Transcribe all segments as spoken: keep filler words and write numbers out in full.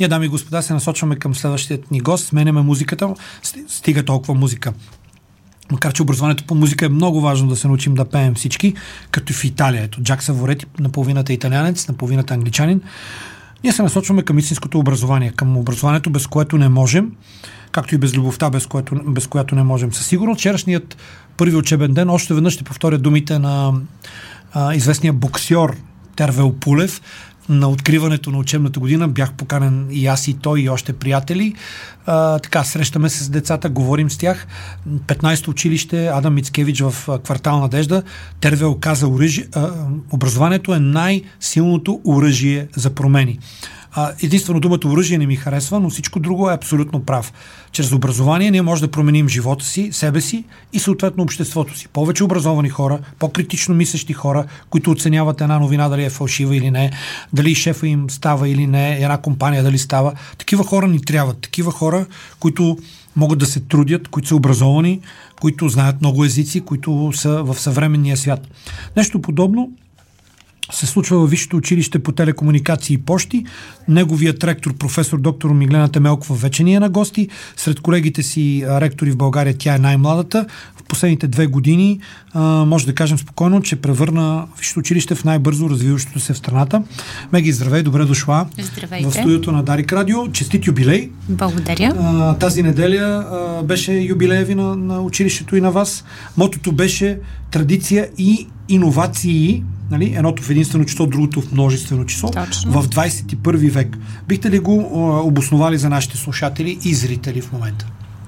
Ние, дами и господа, се насочваме към следващият ни гост, сменяме музиката, стига толкова музика. Макар че образованието по музика е много важно да се научим да пеем всички, като в Италия. Ето Джак Саворети, наполовината италианец, наполовината англичанин. Ние се насочваме към истинското образование, към образованието, без което не можем, както и без любовта, без, което, без която не можем. Със сигурност, вчерашният първи учебен ден, още веднъж ще повторя думите на а, известния боксьор Тервел Пулев. На откриването на учебната година бях поканен и аз, и той, и още приятели. А, така, срещаме се с децата, говорим с тях. петнайсето училище, Адам Мицкевич в квартал Надежда. Тервел каза, оръжие, а, образованието е най-силното оръжие за промени. А, единствено думата оръжие не ми харесва, но всичко друго е абсолютно прав. Чрез образование ние може да променим живота си, себе си и съответно обществото си. Повече образовани хора, по-критично мислещи хора, които оценяват една новина дали е фалшива или не, дали шефа им става или не, една компания дали става. Такива хора ни трябват. Такива хора, които могат да се трудят, които са образовани, които знаят много езици, които са в съвременния свят. Нещо подобно се случва във Висшето училище по телекомуникации и пощи. Неговият ректор, професор доктор Миглена Темелкова, вече ни е на гости. Сред колегите си ректори в България тя е най-младата. В последните две години а, може да кажем спокойно, че превърна Висшето училище в най-бързо развиващото се в страната. Меги, здравей, добре дошла. Здравейте. В студиото на Дарик Радио. Честит юбилей. Благодаря. А, тази неделя а, беше юбилееви на, на училището и на вас. Мотото беше традиция и иновации, нали? Едното в единствено число, другото в множествено число. Точно. В двайсет и първи век. Бихте ли го а, обосновали за нашите слушатели и зрители в момента?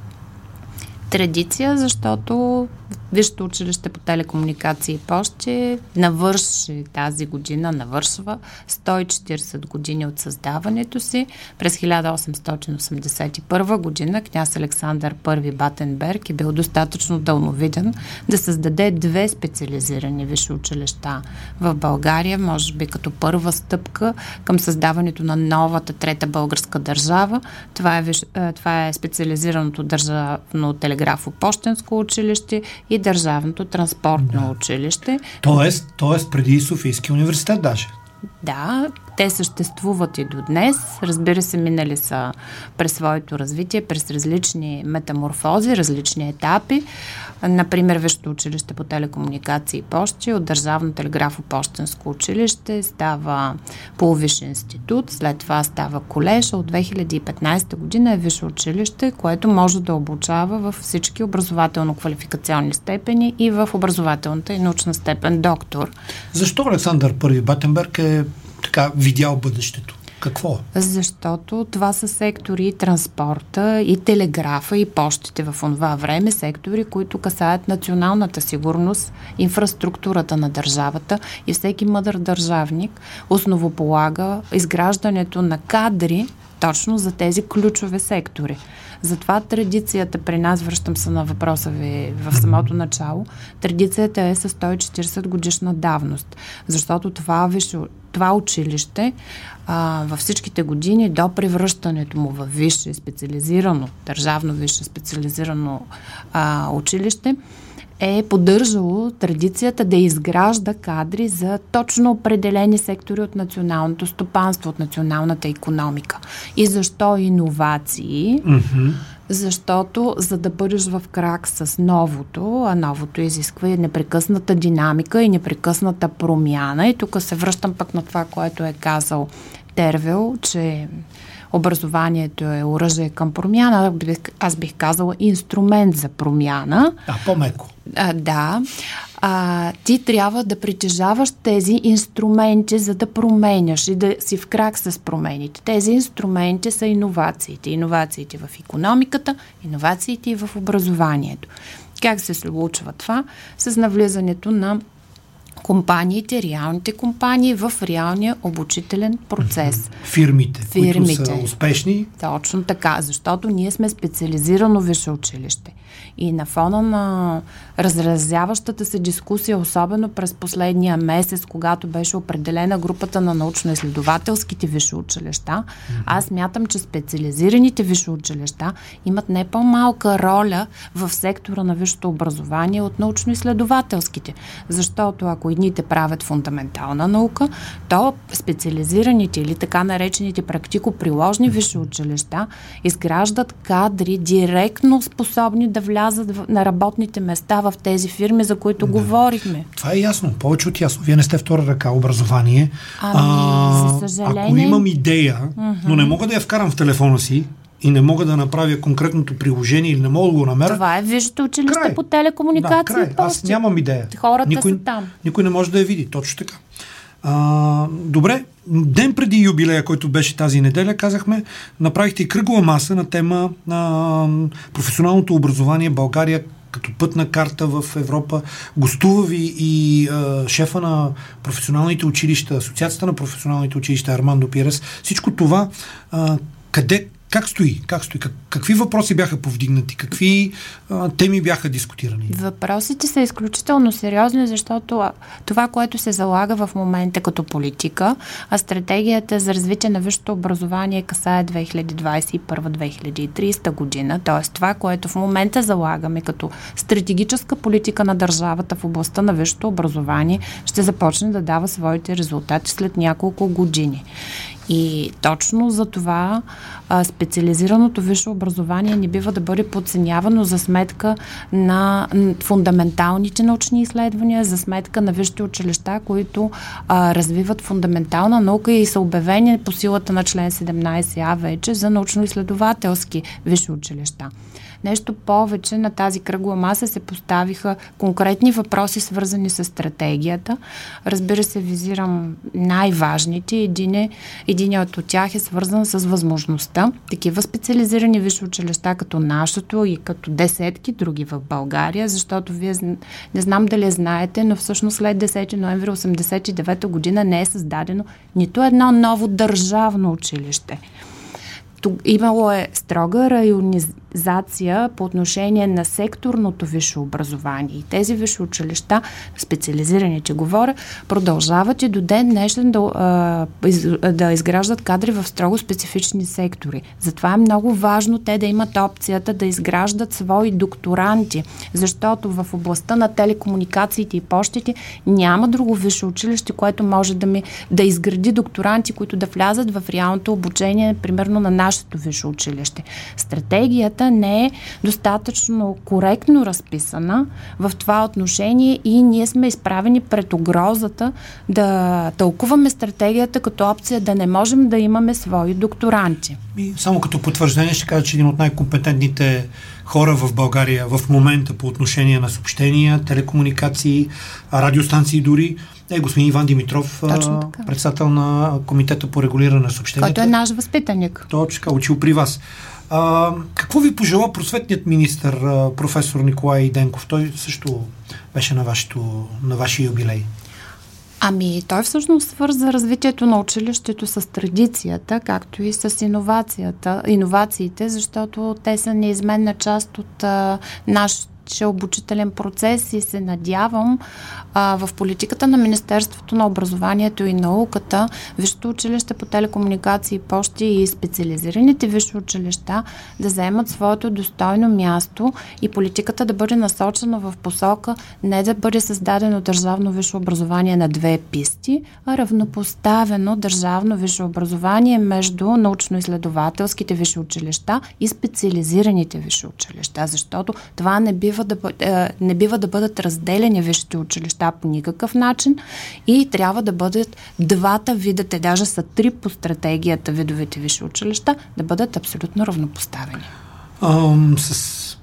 Традиция, защото Висшето училище по телекомуникации и пощи навърши тази година, навършва сто и четирийсет години от създаването си. През хиляда осемстотин осемдесет и първа година княз Александър Първи Батенберг е бил достатъчно дълновиден да създаде две специализирани висши училища в България, може би като първа стъпка към създаването на новата трета българска държава. Това е, това е специализираното държавно телеграфо-пощенско училище и Държавното транспортно да. училище. Тоест, тоест преди Софийски университет даже. Да, те съществуват и до днес. Разбира се, минали са през своето развитие, през различни метаморфози, различни етапи. Например, Висшето училище по телекомуникации и пощи от Държавно телеграфо-пощенско училище става полувисш институт, след това става колеж, от две хиляди и петнайсета година е висше училище, което може да обучава във всички образователно-квалификационни степени и в образователната и научна степен доктор. Защо Александър Първи Батенберг е така видял бъдещето? Какво? Защото това са сектори и транспорта, и телеграфа, и пощите в онова време, сектори, които касаят националната сигурност, инфраструктурата на държавата и всеки мъдър държавник основополага изграждането на кадри точно за тези ключови сектори. Затова традицията при нас, връщам се на въпроса ви в самото начало, традицията е със сто и четирийсет годишна давност, защото това, висше, това училище а, във всичките години до превръщането му в висше специализирано, държавно висше специализирано а, училище, е поддържало традицията да изгражда кадри за точно определени сектори от националното стопанство, от националната икономика. И защо иновации? Mm-hmm. Защото за да бъдеш в крак с новото, а новото изисква и непрекъсната динамика и непрекъсната промяна. И тук се връщам пък на това, което е казал Тервел, че образованието е оръжие към промяна. Аз бих казала инструмент за промяна. Да, по-меко. А, да. А, ти трябва да притежаваш тези инструменти, за да променяш и да си в крак с промените. Тези инструменти са иновациите. Иновациите в икономиката, иновациите и в образованието. Как се случва това? С навлизането на компаниите, реалните компании в реалния обучителен процес. Фирмите, Фирмите, които са успешни. Точно така, защото ние сме специализирано висше училище. И на фона на разразяващата се дискусия, особено през последния месец, когато беше определена групата на научно-изследователските висши училища, mm-hmm. аз мятам, че специализираните висши училища имат не по-малка роля в сектора на висшето образование от научно-изследователските. Защото ако едните правят фундаментална наука, то специализираните или така наречените практико-приложни висши училища изграждат кадри директно способни да влязат на работните места в тези фирми, за които да. говорихме. Това е ясно, повече от ясно. Вие не сте втора ръка образование. Ами, а, за съжаление... Ако имам идея, uh-huh. но не мога да я вкарам в телефона си и не мога да направя конкретното приложение или не мога да го намеря... Това е висшето училище край. по телекомуникации. Да, край. Аз нямам идея. Хората никой, са там. Никой не може да я види. Точно така. А, добре, ден преди юбилея, който беше тази неделя, казахме, направихте и кръгла маса на тема на професионалното образование България като пътна карта в Европа. Гостува ви и а, шефа на професионалните училища, Асоциацията на професионалните училища Армандо Пирес. Всичко това а, къде, как стои? Как стои? Как, какви въпроси бяха повдигнати? Какви а, теми бяха дискутирани? Въпросите са изключително сериозни, защото това, което се залага в момента като политика, а стратегията за развитие на висшето образование касае две хиляди двадесет и първа - две хиляди и тридесета година, т.е. това, което в момента залагаме като стратегическа политика на държавата в областта на висшето образование, ще започне да дава своите резултати след няколко години. И точно за това а, специализираното висше образование не бива да бъде подценявано за сметка на фундаменталните научни изследвания, за сметка на висшите училища, които а, развиват фундаментална наука и са обявени по силата на член седемнадесет А вече за научно-изследователски висши училища. Нещо повече, на тази кръгла маса се поставиха конкретни въпроси, свързани с стратегията. Разбира се, визирам най-важните. Един, единият от тях е свързан с възможността такива специализирани висши училища като нашето и като десетки други в България, защото вие не знам дали знаете, но всъщност след десети ноември осемдесет и девета година не е създадено нито едно ново държавно училище. Имало е строга районизация по отношение на секторното висше образование. И тези висши училища, специализираните говоря, продължават и до ден днешен да, да изграждат кадри в строго специфични сектори. Затова е много важно те да имат опцията да изграждат свои докторанти, защото в областта на телекомуникациите и пощите няма друго висше училище, което може да, ми, да изгради докторанти, които да влязат в реалното обучение, примерно на нашето висше училище. Стратегията не е достатъчно коректно разписана в това отношение и ние сме изправени пред угрозата да тълкуваме стратегията като опция да не можем да имаме свои докторанти. И само като потвърждение ще кажа, че един от най-компетентните хора в България в момента по отношение на съобщения, телекомуникации, радиостанции дори е господин Иван Димитров, председател на Комитета по регулиране на съобщенията. Който е наш възпитаник. Точно така, учил при вас. А, какво ви пожела просветният министър, професор Николай Денков? Той също беше на, вашето, на вашия юбилей. Ами, той всъщност свърза развитието на училището с традицията, както и с иновацията, иновациите, защото те са неизменна част от а, нашето че обучителен процес и се надявам а, в политиката на Министерството на образованието и науката, висшето училище по телекомуникации, пощи и специализираните висши училища да заемат своето достойно място и политиката да бъде насочена в посока не да бъде създадено държавно висше образование на две писти, а равнопоставено държавно висше образование между научно-изследователските висши училища и специализираните висши училища, защото това не бива Да, не бива да бъдат разделени висшите училища по никакъв начин и трябва да бъдат двата вида, те даже са три по стратегията видовете висши училища, да бъдат абсолютно равнопоставени. А, с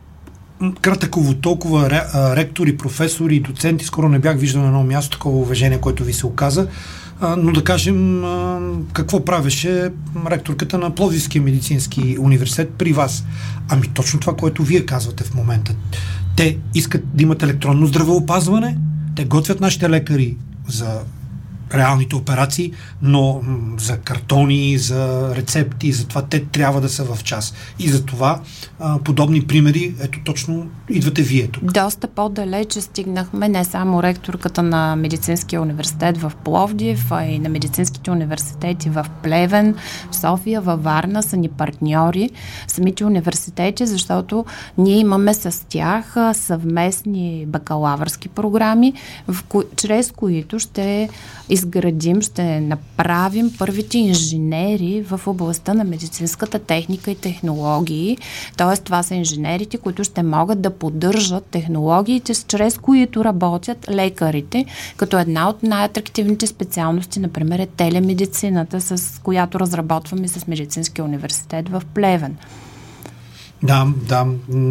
кратъково толкова ректори, професори, доценти, скоро не бях виждал на едно място такова уважение, което ви се оказа. А, но да кажем а, какво правеше ректорката на Пловдивския медицински университет при вас. Ами точно това, което вие казвате в момента. Те искат да имат електронно здравеопазване, те готвят нашите лекари за реалните операции, но м- за картони, за рецепти, за това те трябва да са в час. И за това а, подобни примери, ето точно идвате вие тук. Доста по-далече стигнахме, не само ректорката на Медицинския университет в Пловдив, а и на медицинските университети в Плевен, в София, във Варна са ни партньори, самите университети, защото ние имаме с тях съвместни бакалавърски програми, в ко... чрез които ще изградим, ще направим първите инженери в областта на медицинската техника и технологии. Тоест, това са инженерите, които ще могат да поддържат технологиите, чрез които работят лекарите, като една от най-атрактивните специалности, например, е телемедицината, с която разработваме с Медицинския университет в Плевен. Да, да.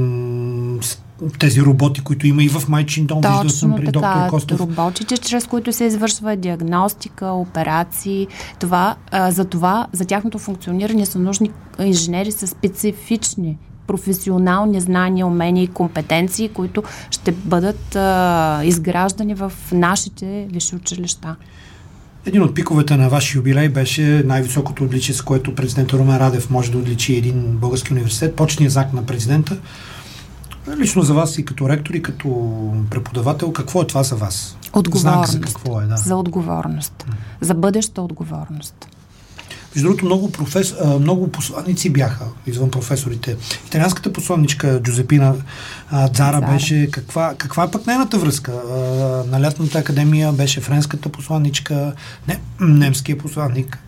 Тези роботи, които има и в Майчин дом, виждал съм при доктор Костов. Роботите, чрез които се извършва диагностика, операции. Това, а, за това, за тяхното функциониране са нужни инженери с специфични професионални знания, умения и компетенции, които ще бъдат а, изграждани в нашите висши училища. Един от пиковете на вашия юбилей беше най-високото отличие, с което президент Румен Радев може да отличи един български университет, почетният знак на президента. Лично за вас и като ректор, и като преподавател, какво е това за вас? Отговорност. Знак за какво е, да. За отговорност. М. За бъдеща отговорност. Между другото, много, профес... много посланици бяха, извън професорите. Италианската посланничка Джузепина Дзара беше... Каква, каква е пък нейната връзка? На Лятната академия беше френската посланничка, не, немския посланник.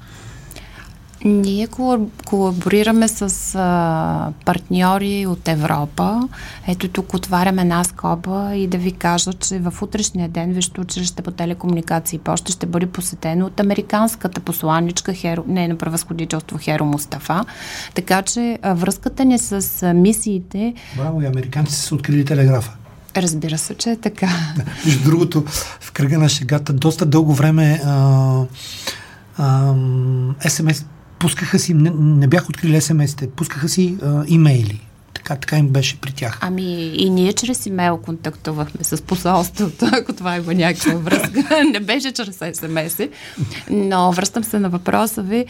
Ние колаборираме с а, партньори от Европа. Ето тук отварям една скоба и да ви кажа, че в утрешния ден Висшето училище по телекомуникации и пощи ще бъде посетено от американската посланничка, Херо, не на превъзходителство Херо Мустафа. Така че а, връзката ни с а, мисиите... Браво, и американци са открили телеграфа. Разбира се, че е така. Между другото, в кръга на шегата доста дълго време а, а, ес ем ес пускаха си, не, не бях открили ес ем ес-те, пускаха си а, имейли. Така, така им беше при тях. Ами и ние чрез имейл контактувахме с посолството, ако това има някаква връзка. Не беше чрез ес ем ес-и, но връщам се на въпроса ви.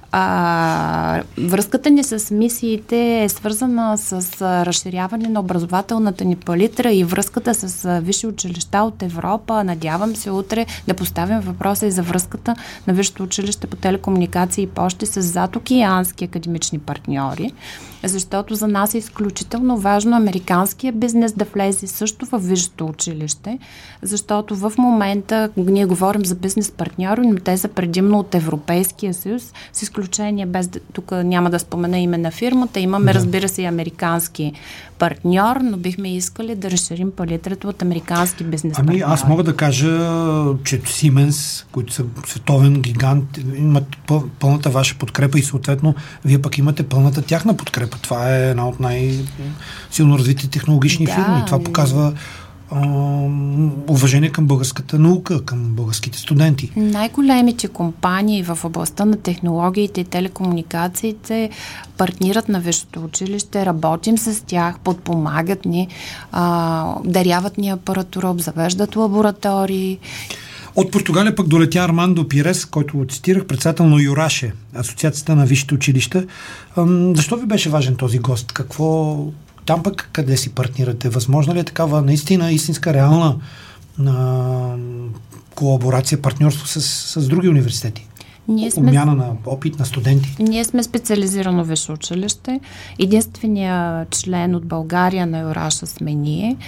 А, връзката ни с мисиите е свързана с а, разширяване на образователната ни палитра и връзката с а, висши училища от Европа. Надявам се утре да поставим въпроса и за връзката на Висшето училище по телекомуникации и пощи с задокеански академични партньори, защото за нас е изключително важно американския бизнес да влезе също в висшето училище, защото в момента ние говорим за бизнес партньори, но те са предимно от Европейския съюз, с изключение, без да, тук няма да спомена име на фирмата, имаме, да, разбира се, и американски партньор, но бихме искали да разширим палитрата от американски бизнес партньори. Ами аз мога да кажа, че Siemens, които са световен гигант, имат пълната ваша подкрепа и съответно вие пък имате пълната тяхна подкрепа. Това е една от най-силно развитите технологични, да, фирми. Това показва а, уважение към българската наука, към българските студенти. Най-големите компании в областта на технологиите и телекомуникациите партнират на висшето училище, работим с тях, подпомагат ни, а, даряват ни апаратура, обзавеждат лаборатории. От Португалия пък долетя Армандо Пирес, който цитирах, председател на Юраше, Асоциацията на висшите училища. Защо ви беше важен този гост? Какво там пък къде си партнирате? Възможно ли е такава наистина истинска, реална а, колаборация, партньорство с, с други университети? Ние сме, обмяна на опит на студенти. Ние сме специализирано висше училище. Единственият член от България на Юраша сме ние.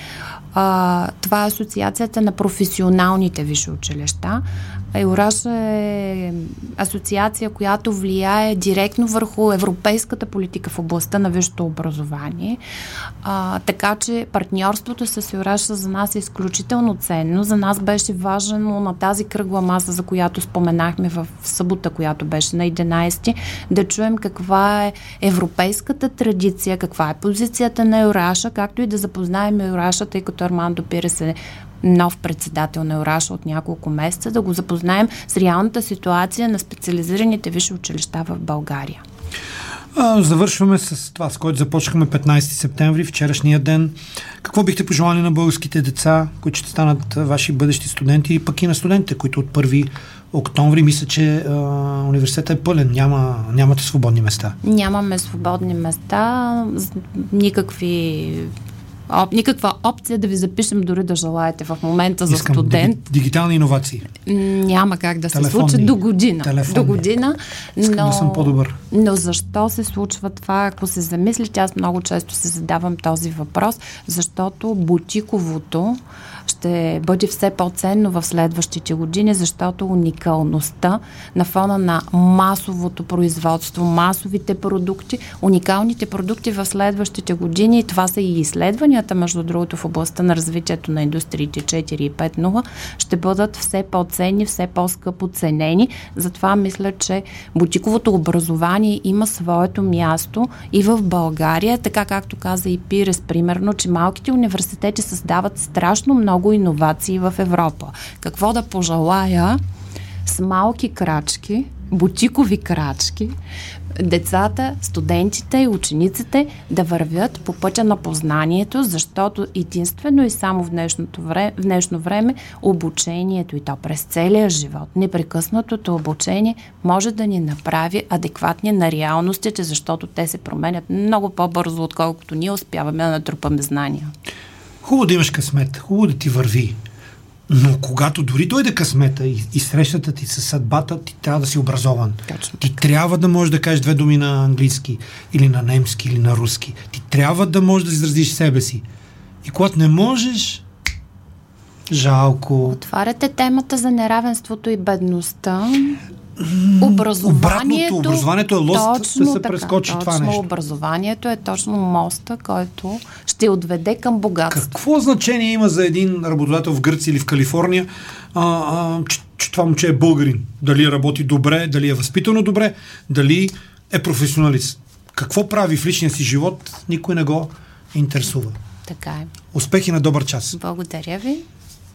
А, това е Асоциацията на професионалните висши училища. Юраша е асоциация, която влияе директно върху европейската политика в областта на висшето образование. А, така че партньорството с Юраша за нас е изключително ценно. За нас беше важно на тази кръгла маса, за която споменахме в събота, която беше на единайсети, да чуем каква е европейската традиция, каква е позицията на Юраша, както и да запознаем Юраша, тъй като Армандо Пирес е нов председател на Юраша от няколко месеца, да го запознаем с реалната ситуация на специализираните висши училища в България. А, завършваме с това, с което започнахме петнайсети септември, вчерашния ден. Какво бихте пожелали на българските деца, които ще станат ваши бъдещи студенти, и пък и на студентите, които от първи октомври, мисля, че а, университетът е пълен. Няма, нямате свободни места. Нямаме свободни места, никакви... Оп, никаква опция да ви запишем дори да желаете в момента за Искам студент. Диги, дигитални иновации. Няма как да Телефонни. се случи до година. Телефонни. До година. Искам но, да съм по-добър. Но защо се случва това? Ако се замислите, аз много често се задавам този въпрос, защото бутиковото ще бъде все по-ценно в следващите години, защото уникалността на фона на масовото производство, масовите продукти, уникалните продукти в следващите години, това са и изследванията, между другото, в областта на развитието на индустриите четири и пет нула, ще бъдат все по-ценни, все по-скъпо ценени. Затова мисля, че бутиковото образование има своето място и в България, така както каза и Пирес, примерно, че малките университети създават страшно много иновации в Европа. Какво да пожелая с малки крачки, бутикови крачки, децата, студентите и учениците да вървят по пътя на познанието, защото единствено и само в днешното време, в днешно време обучението, и то през целия живот, непрекъснатото обучение може да ни направи адекватни на реалностите, защото те се променят много по-бързо, отколкото ние успяваме да натрупаме знания. Хубаво да имаш късмет, хубаво да ти върви. Но когато дори дойде късмета и, и срещата ти със съдбата, ти трябва да си образован. Точно. Ти трябва да можеш да кажеш две думи на английски, или на немски, или на руски. Ти трябва да можеш да изразиш себе си. И когато не можеш, жалко. Отваряте темата за неравенството и бедността. Образованието, Обратното, образованието е лост да се така, прескочи точно, това нещо. Образованието е точно моста, който ще отведе към богатство. Какво значение има за един работодател в Гърция или в Калифорния, а, а, че, че това момче е българин? Дали работи добре, дали е възпитано добре, дали е професионалист? Какво прави в личния си живот, никой не го интересува. Така е. Успехи на добър час! Благодаря ви.